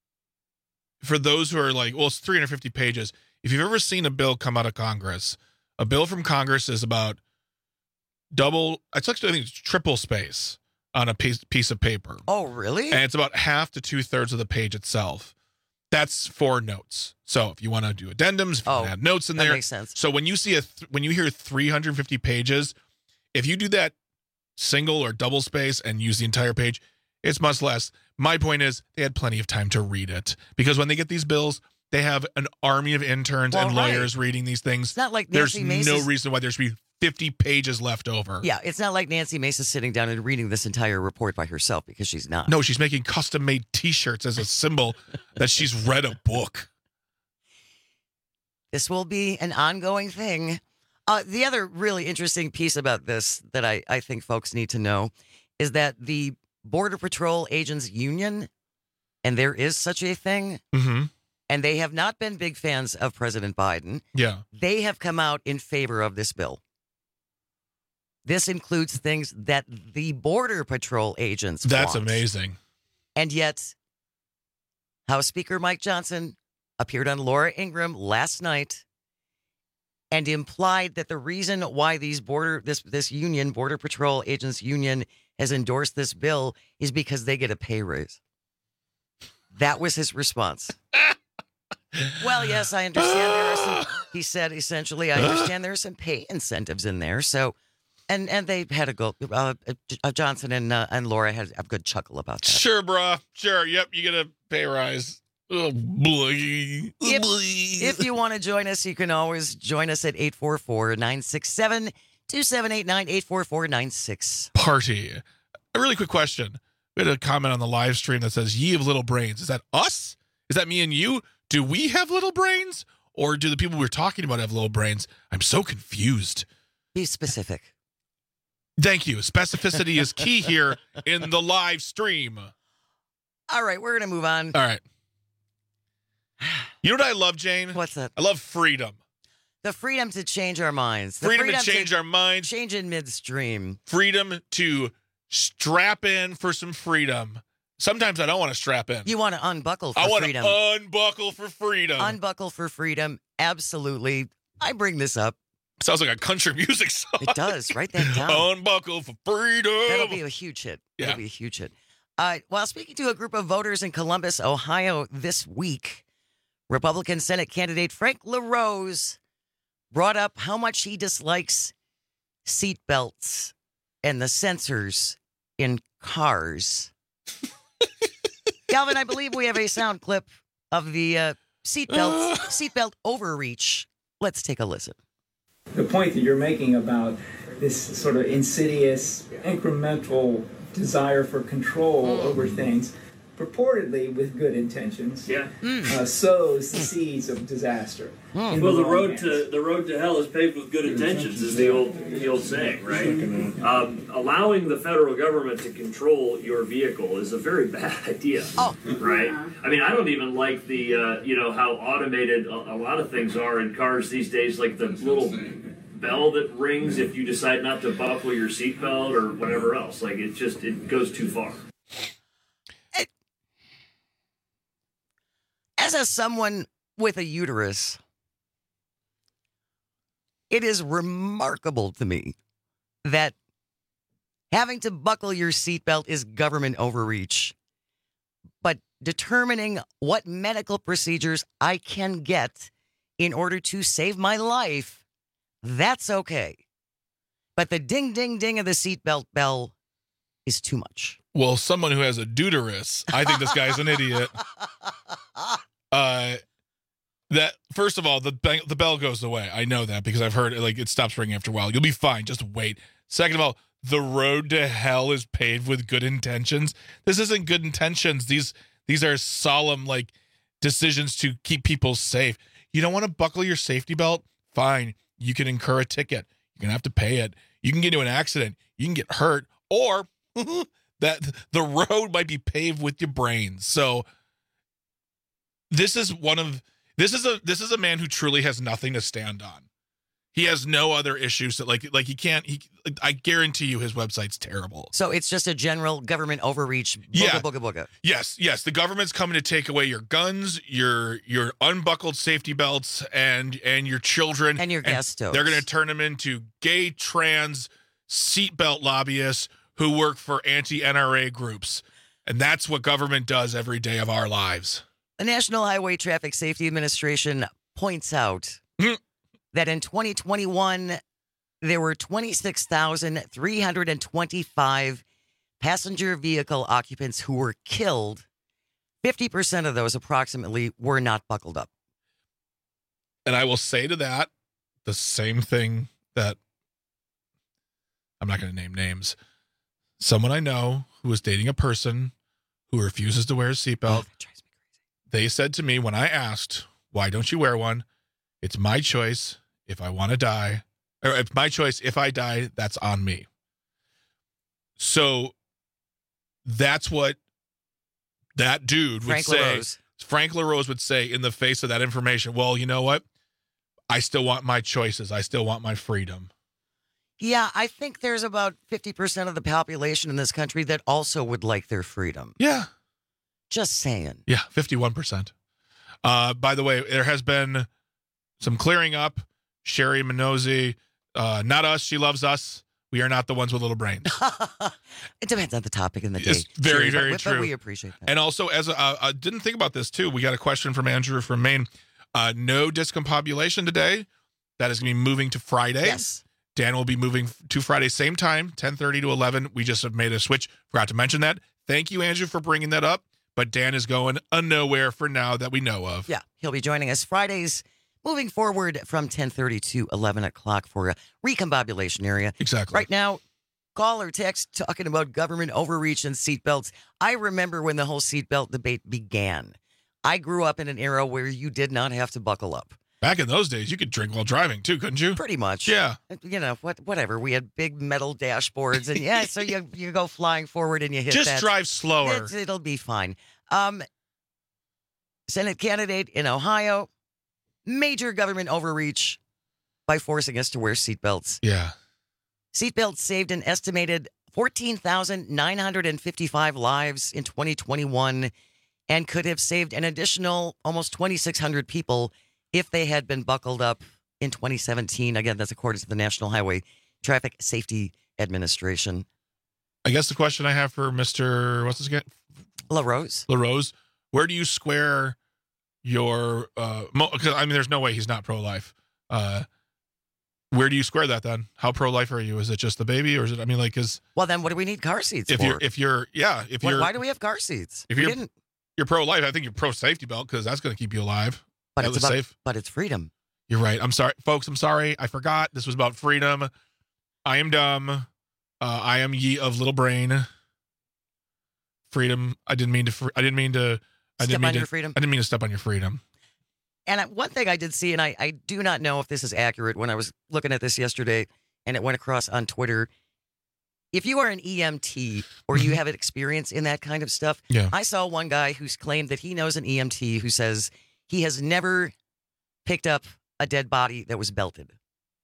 for those who are like, well, it's three hundred fifty pages. If you've ever seen a bill come out of Congress, a bill from Congress is about double, it's actually I think it's triple space on a piece piece of paper. Oh, really? And it's about half to two thirds of the page itself. That's for notes. So if you want to do addendums, if you Oh, want to add notes in that there, makes sense. So when you see a th- when you hear three hundred fifty pages, if you do that single or double space and use the entire page, it's much less. My point is they had plenty of time to read it because when they get these bills, they have an army of interns Well, and right. lawyers reading these things. It's not like There's Nancy Mace no is- reason why there should be fifty pages left over. Yeah, it's not like Nancy Mace is sitting down and reading this entire report by herself, because she's not. No, she's making custom-made T-shirts as a symbol that she's read a book. This will be an ongoing thing. Uh, the other really interesting piece about this that I, I think folks need to know is that the Border Patrol Agents Union, and there is such a thing, mm-hmm. and they have not been big fans of President Biden. Yeah. They have come out in favor of this bill. This includes things that the Border Patrol agents That's want. amazing. And yet, House Speaker Mike Johnson appeared on Laura Ingraham last night and implied that the reason why these border this this union, Border Patrol Agents Union, has endorsed this bill is because they get a pay raise. That was his response. Well, yes, I understand there are some, he said, essentially, I understand there are some pay incentives in there. So, and and they had a go, uh, uh, Johnson and uh, and Laura had a good chuckle about that. Sure, bruh. Sure. Yep, you get a pay rise. Oh, boy. If, if you want to join us, you can always join us at eight four four, nine six seven, two seven eight nine, eight four four nine six. Party. A really quick question. We had a comment on the live stream that says, ye have little brains. Is that us? Is that me and you? Do we have little brains? Or do the people we're talking about have little brains? I'm so confused. Be specific. Thank you. Specificity is key here in the live stream. All right, we're going to move on. All right. You know what I love, Jane? What's that? I love freedom. The freedom to change our minds. The Freedom, freedom to change to our minds. Change in midstream. Freedom to strap in for some freedom. Sometimes I don't want to strap in. You want to unbuckle for I want freedom. to unbuckle for freedom. Unbuckle for freedom. Absolutely. I bring this up. Sounds like a country music song. It does. Write that down. Unbuckle for freedom. That'll be a huge hit. Yeah. That'll be a huge hit. Uh, while speaking to a group of voters in Columbus, Ohio this week, Republican Senate candidate Frank LaRose brought up how much he dislikes seatbelts and the sensors in cars. Calvin, I believe we have a sound clip of the uh, seatbelt seatbelt overreach. Let's take a listen. The point that you're making about this sort of insidious, incremental desire for control mm. over things, purportedly with good intentions, yeah. uh, sows the seeds of disaster. Mm. Well, the road hands. to the road to hell is paved with good intentions, is the old the old saying, right? Um, allowing the federal government to control your vehicle is a very bad idea, oh. right? I mean, I don't even like the uh, you know how automated a, a lot of things are in cars these days, like the little bell that rings if you decide not to buckle your seatbelt or whatever else. Like it just it goes too far. As a someone with a uterus, it is remarkable to me that having to buckle your seatbelt is government overreach. But determining what medical procedures I can get in order to save my life, that's okay. But the ding, ding, ding of the seatbelt bell is too much. Well, someone who has a deuterus, I think this guy's an idiot. Uh, that first of all, the be- the bell goes away. I know that because I've heard it, like it stops ringing after a while. You'll be fine. Just wait. Second of all, the road to hell is paved with good intentions. This isn't good intentions. These these are solemn like decisions to keep people safe. You don't want to buckle your safety belt? Fine. You can incur a ticket. You're gonna have to pay it. You can get into an accident. You can get hurt, or that the road might be paved with your brains. So. This is one of this is a this is a man who truly has nothing to stand on. He has no other issues that like like he can't. He I guarantee you his website's terrible. So it's just a general government overreach. Booga, yeah. Booga, booga. Yes. Yes. The government's coming to take away your guns, your your unbuckled safety belts, and and your children and your gas stoves. They're going to turn them into gay, trans, seatbelt lobbyists who work for anti-N R A groups, and that's what government does every day of our lives. The National Highway Traffic Safety Administration points out that in twenty twenty-one, there were twenty-six thousand three hundred twenty-five passenger vehicle occupants who were killed. fifty percent of those approximately were not buckled up. And I will say to that the same thing that I'm not going to name names. Someone I know who was dating a person who refuses to wear a seatbelt. Oh, that drives me crazy. They said to me when I asked, why don't you wear one? It's my choice if I want to die. Or it's my choice. If I die, that's on me. So that's what that dude would Frank say. LaRose. Frank LaRose would say in the face of that information, well, you know what? I still want my choices. I still want my freedom. Yeah, I think there's about fifty percent of the population in this country that also would like their freedom. Yeah. Just saying. Yeah, fifty-one percent. Uh, by the way, there has been some clearing up. Sherry Minozzi, uh, not us. She loves us. We are not the ones with little brains. It depends on the topic in the day. It's very, True, very but, true. But we appreciate that. And also, as a, uh, I didn't think about this too. We got a question from Andrew from Maine. Uh, no discombobulation today. That is going to be moving to Friday. Yes. Dan will be moving to Friday, same time, ten thirty to eleven. We just have made a switch. Forgot to mention that. Thank you, Andrew, for bringing that up. But Dan is going a nowhere for now that we know of. Yeah, he'll be joining us Fridays, moving forward from ten thirty to eleven o'clock for a recombobulation area. Exactly. Right now, call or text talking about government overreach and seatbelts. I remember when the whole seatbelt debate began. I grew up in an era where you did not have to buckle up. Back in those days, you could drink while driving too, couldn't you? Pretty much. Yeah. You know, what? whatever. We had big metal dashboards, and yeah, so you you go flying forward and you hit Just that. drive slower. It's, it'll be fine. Um, Senate candidate in Ohio, major government overreach by forcing us to wear seatbelts. Yeah. Seatbelts saved an estimated fourteen thousand nine hundred fifty-five lives in twenty twenty-one and could have saved an additional almost twenty-six hundred people if they had been buckled up in twenty seventeen. Again, that's according to the National Highway Traffic Safety Administration. I guess the question I have for Mister what's his again? LaRose. LaRose, where do you square your, uh, mo- 'cause, I mean, there's no way he's not pro-life. Uh, where do you square that then? How pro-life are you? Is it just the baby or is it, I mean, like, is. Well, then what do we need car seats if for? You're, if you're, yeah, if why, you're. why do we have car seats? If we you're, didn't. you're pro-life, I think you're pro-safety belt because that's going to keep you alive. But That it's, was about, safe. but it's freedom. You're right. I'm sorry, folks. I'm sorry. I forgot. This was about freedom. I am dumb. Uh, I am ye of little brain. Freedom. I didn't mean to. Fr- I didn't mean to. I Step didn't mean on to, your freedom? I didn't mean to step on your freedom. And I, one thing I did see, and I, I do not know if this is accurate when I was looking at this yesterday and it went across on Twitter. If you are an E M T or you have experience in that kind of stuff, Yeah. I saw one guy who's claimed that he knows an E M T who says he has never picked up a dead body that was belted.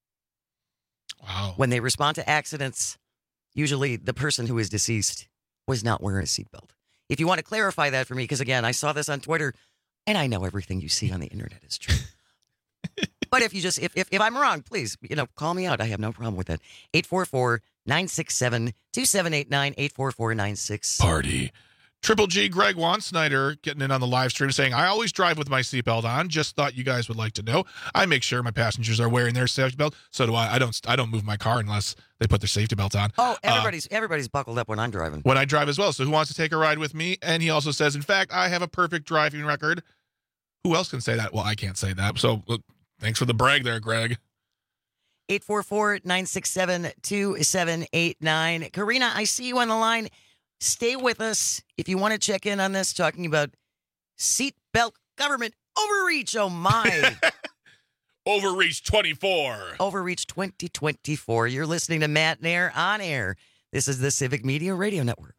Wow. When they respond to accidents, usually the person who is deceased was not wearing a seatbelt. If you want to clarify that for me, because again, I saw this on Twitter, and I know everything you see on the internet is true. But if you just, if, if if I'm wrong, please, you know, call me out. I have no problem with that. eight four four, nine six seven, two seven eight nine, eight four four nine six. Party. Triple G Greg Wansnyder getting in on the live stream saying, I always drive with my seatbelt on. Just thought you guys would like to know. I make sure my passengers are wearing their safety belt. So do I. I don't I don't move my car unless they put their safety belt on. Oh, Uh, everybody's everybody's buckled up when I'm driving. when I drive as well. So who wants to take a ride with me? And he also says, in fact, I have a perfect driving record. Who else can say that? Well, I can't say that. So look, thanks for the brag there, Greg. eight four four, nine six seven, two seven eight nine. Karina, I see you on the line. Stay with us if you want to check in on this, talking about seatbelt government overreach. Oh, my. Overreach twenty-four. Overreach twenty twenty-four. You're listening to Matt Nair on air. This is the Civic Media Radio Network.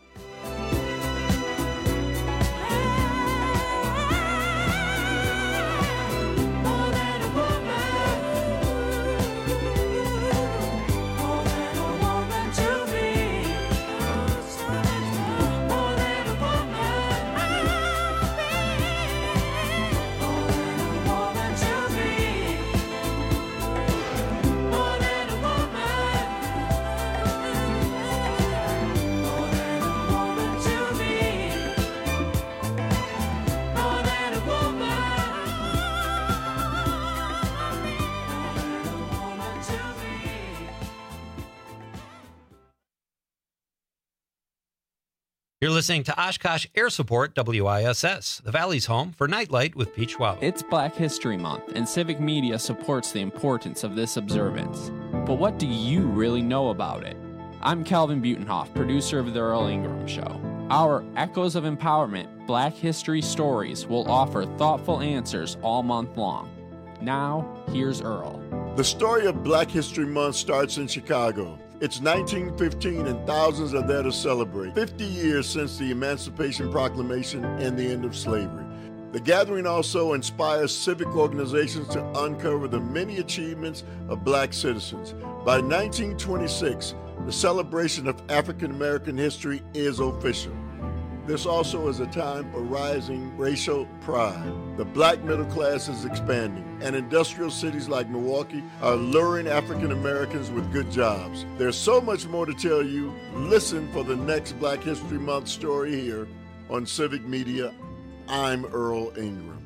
You're listening to Oshkosh Air Support W I S S, the Valley's home for Nightlight with Pete Schwab. It's Black History Month, and Civic Media supports the importance of this observance. But what do you really know about it? I'm Calvin Butenhoff, producer of The Earl Ingram Show. Our Echoes of Empowerment Black History Stories will offer thoughtful answers all month long. Now, here's Earl. The story of Black History Month starts in Chicago. It's nineteen fifteen and thousands are there to celebrate. fifty years since the Emancipation Proclamation and the end of slavery. The gathering also inspires civic organizations to uncover the many achievements of black citizens. By nineteen twenty-six, the celebration of African American history is official. This also is a time for rising racial pride. The black middle class is expanding, and industrial cities like Milwaukee are luring African Americans with good jobs. There's so much more to tell you. Listen for the next Black History Month story here on Civic Media. I'm Earl Ingram.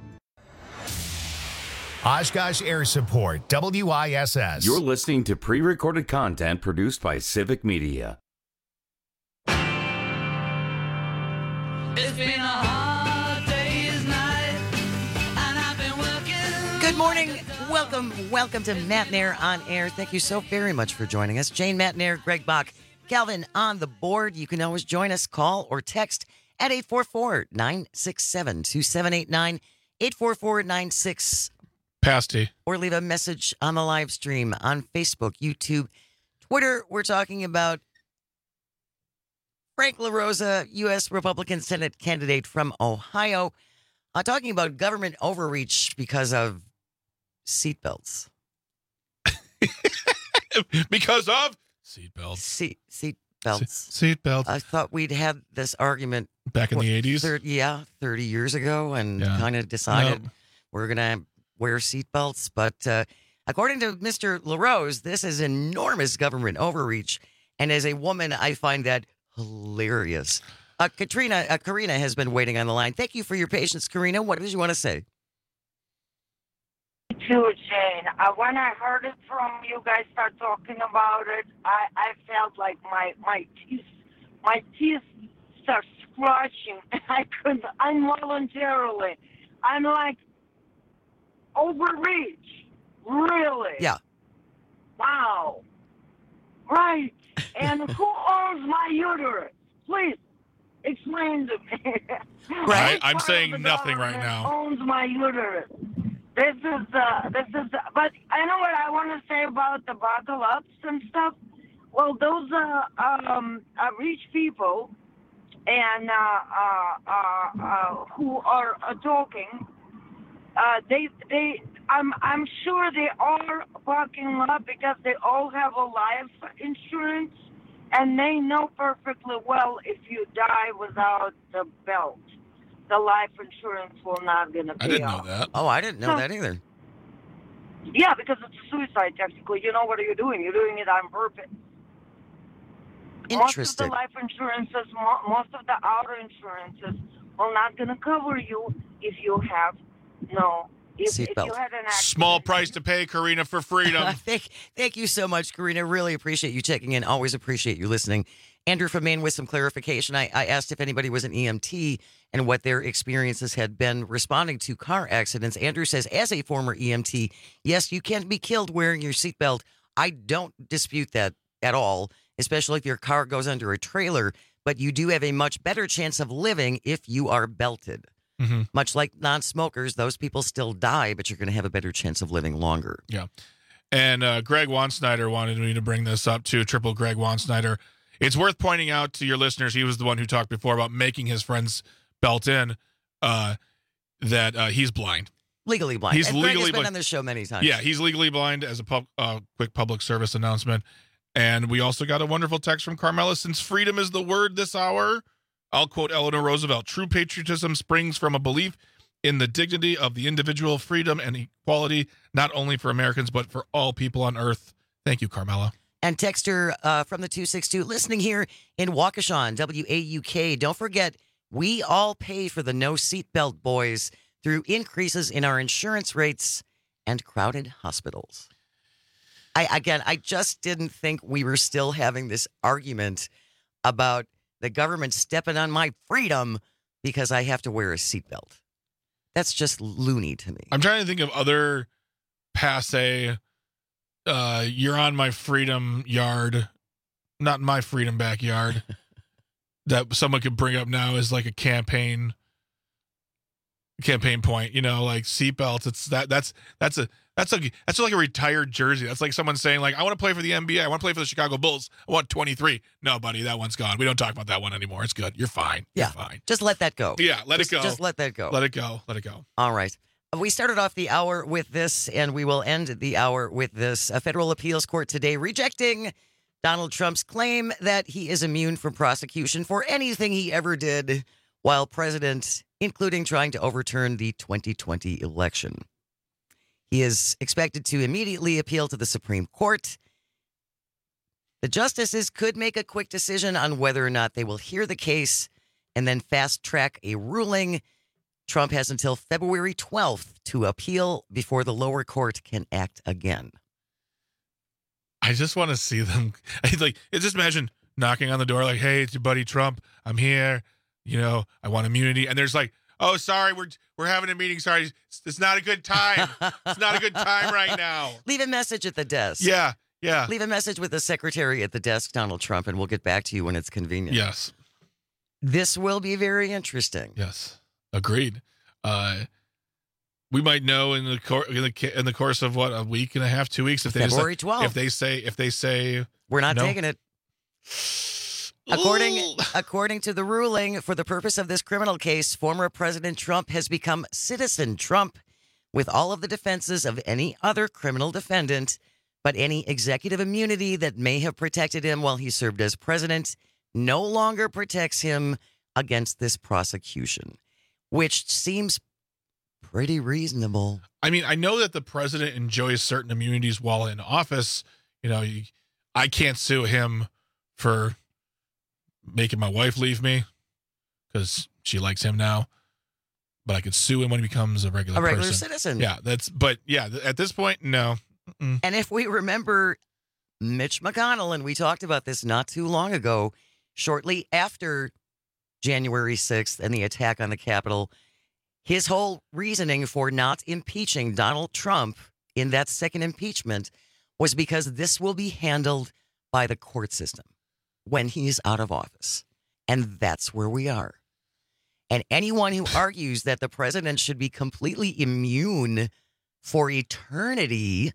Oshkosh Air Support, W I S S. You're listening to pre-recorded content produced by Civic Media. It's been a hard day's night, and I've been working. Good morning. Welcome, welcome to Matt Nair on Air. Thank you so very much for joining us. Jane, Matt Nair, Greg Bach, Calvin on the board. You can always join us, call or text at eight four four, nine six seven, two seven eight nine, eight four four, nine six. Pasty. Or leave a message on the live stream on Facebook, YouTube, Twitter. We're talking about Frank LaRosa, U S Republican Senate candidate from Ohio, uh, talking about government overreach because of seatbelts. Because of seatbelts. Seat seatbelts. Seatbelts. I thought we'd had this argument back in what, the eighties. thirty, yeah, thirty years ago, and Yeah. kind of decided Nope. we're gonna wear seatbelts. But uh, according to Mister LaRose, this is enormous government overreach, and as a woman, I find that hilarious. Uh, Katrina, uh, Karina has been waiting on the line. Thank you for your patience, Karina. What did you want to say? Too, Jane. Uh, when I heard it from you guys start talking about it, I, I felt like my, my teeth my teeth start scratching. I couldn't involuntarily. I'm like, overreach. Really? Yeah. Wow. Right. And who owns my uterus? Please explain to me. Right. I'm saying nothing right now. Owns my uterus. This is uh, this is. Uh, but I know what I want to say about the buckle ups and stuff. Well, those uh, um, uh, rich people and uh, uh, uh, uh, who are uh, talking, uh, they they. I'm I'm sure they are buckling up because they all have a life insurance, and they know perfectly well if you die without the belt, the life insurance will not gonna pay I didn't off. know that. Oh, I didn't know So- that either. Yeah, because it's suicide technically. You know what are you doing? You're doing it on purpose. Most of Interesting. the life insurances, mo- most of the auto insurances, are not going to cover you if you have no. If, if you Seatbelt. had an accident. Small price to pay, Karina, for freedom. thank, thank you so much, Karina. Really appreciate you checking in. Always appreciate you listening. Andrew from Maine with some clarification. I, I asked if anybody was an E M T and what their experiences had been responding to car accidents. Andrew says, as a former E M T, yes, you can be killed wearing your seatbelt. I don't dispute that at all, especially if your car goes under a trailer, but you do have a much better chance of living if you are belted. Mm-hmm. Much like non-smokers, those people still die, but you're going to have a better chance of living longer. Yeah. And uh, Greg Wansnyder wanted me to bring this up too. Triple Greg Wansnyder. It's worth pointing out to your listeners, he was the one who talked before about making his friends belt in, uh, that uh, he's blind. Legally blind. He's and Greg legally has been blind. on this show many times. Yeah, he's legally blind as a pub, uh, quick public service announcement. And we also got a wonderful text from Carmela. Since freedom is the word this hour, I'll quote Eleanor Roosevelt. True patriotism springs from a belief in the dignity of the individual, freedom and equality, not only for Americans, but for all people on earth. Thank you, Carmela. And texter uh, from the two six two, listening here in Waukesha, W A U K. Don't forget, we all pay for the no seatbelt boys through increases in our insurance rates and crowded hospitals. I again, I just didn't think we were still having this argument about the government stepping on my freedom because I have to wear a seatbelt. That's just loony to me. I'm trying to think of other passe uh, you're on my freedom yard, not my freedom backyard, that someone could bring up now as like a campaign campaign point, you know, like seatbelts. It's that that's that's a that's like that's like a retired jersey. That's like someone saying like, I want to play for the N B A. I want to play for the Chicago Bulls. I want twenty-three. No, buddy, that one's gone. We don't talk about that one anymore. It's good. You're fine. Yeah, You're fine. Just let that go. Yeah, let just, it go. Just let that go. Let it go. Let it go. All right. We started off the hour with this, and we will end the hour with this. A federal appeals court today rejecting Donald Trump's claim that he is immune from prosecution for anything he ever did while president, including trying to overturn the twenty twenty election. He is expected to immediately appeal to the Supreme Court. The justices could make a quick decision on whether or not they will hear the case and then fast track a ruling. Trump has until February twelfth to appeal before the lower court can act again. I just want to see them. Like, just imagine knocking on the door, like, "Hey, it's your buddy Trump. I'm here. You know, I want immunity." And there's like, "Oh, sorry, we're we're having a meeting. Sorry, it's, it's not a good time. It's not a good time right now." Leave a message at the desk. Yeah, yeah. Leave a message with the secretary at the desk, Donald Trump, and we'll get back to you when it's convenient. Yes. This will be very interesting. Yes, agreed. Uh, we might know in the, cor- in the in the course of what, a week and a half, two weeks, if they February decide, twelfth. if they say if they say we're not no. taking it. According according to the ruling, for the purpose of this criminal case, former President Trump has become Citizen Trump with all of the defenses of any other criminal defendant, but any executive immunity that may have protected him while he served as president no longer protects him against this prosecution, which seems pretty reasonable. I mean, I know that the president enjoys certain immunities while in office. You know, you, I can't sue him for making my wife leave me because she likes him now, but I could sue him when he becomes a regular a regular person. citizen. Yeah, that's. But yeah, at this point, no. Mm-mm. And if we remember Mitch McConnell, and we talked about this not too long ago, shortly after January sixth and the attack on the Capitol, his whole reasoning for not impeaching Donald Trump in that second impeachment was because this will be handled by the court system when he's out of office. And that's where we are. And anyone who argues that the president should be completely immune for eternity,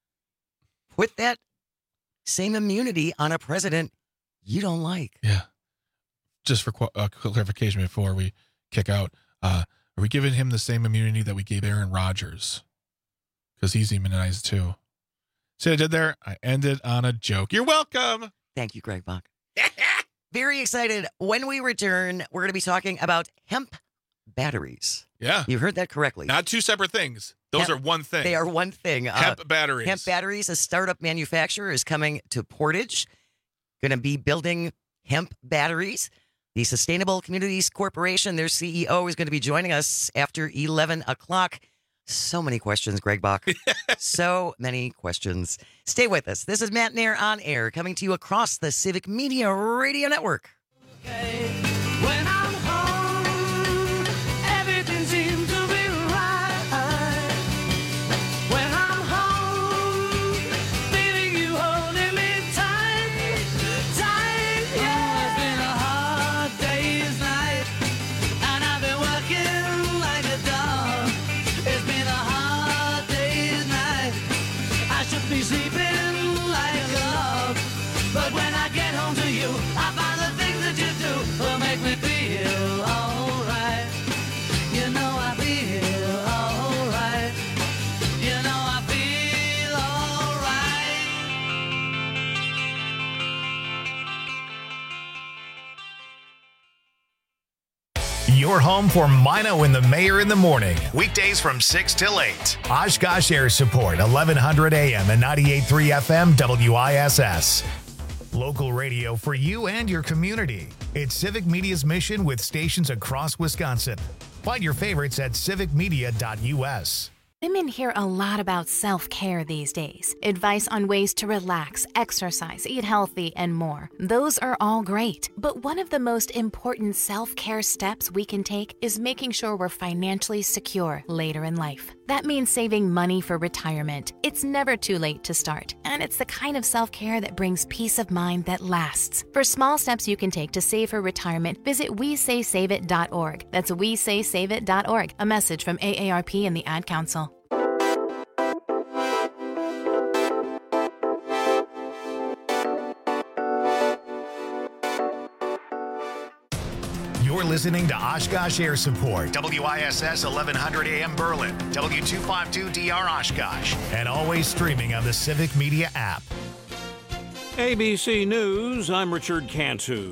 put that same immunity on a president you don't like. Yeah. Just for qu- uh, clarification before we kick out, uh, are we giving him the same immunity that we gave Aaron Rodgers? Because he's immunized too. See what I did there? I ended on a joke. You're welcome. Thank you, Greg Bach. Very excited. When we return, we're going to be talking about hemp batteries. Yeah. You heard that correctly. Not two separate things. Those Hemp- are one thing. They are one thing. Hemp Uh, batteries. Hemp Batteries, a startup manufacturer, is coming to Portage. Going to be building hemp batteries. The Sustainable Communities Corporation, their C E O, is going to be joining us after eleven o'clock. So many questions, Greg Bach. So many questions. Stay with us. This is Matt Nair on air, coming to you across the Civic Media Radio Network. When I'm home, everything seems to be right. When I'm home, feeling you holding me tight, tight. Yeah, it's been a hard day's night, and I've been working like a dog. It's been a hard day's night. I should be sleeping like a log, but when I get home to you, I find the things that you do will make me feel alright. You know I feel alright. You know I feel alright. Your home for Mino and the Mayor in the morning. Weekdays from six till eight. Oshkosh Air Support, eleven hundred A M and ninety-eight point three F M W I S S. Local radio for you and your community. It's Civic Media's mission with stations across Wisconsin. Find your favorites at civic media dot U S. Women hear a lot about self-care these days. Advice on ways to relax, exercise, eat healthy, and more. Those are all great. But one of the most important self-care steps we can take is making sure we're financially secure later in life. That means saving money for retirement. It's never too late to start, and it's the kind of self-care that brings peace of mind that lasts. For small steps you can take to save for retirement, visit we say save it dot org. That's we say save it dot org. A message from A A R P and the Ad Council. You're listening to Oshkosh Air Support, W I S S eleven hundred A M Berlin, W two fifty-two D R Oshkosh, and always streaming on the Civic Media app. A B C News, I'm Richard Cantu.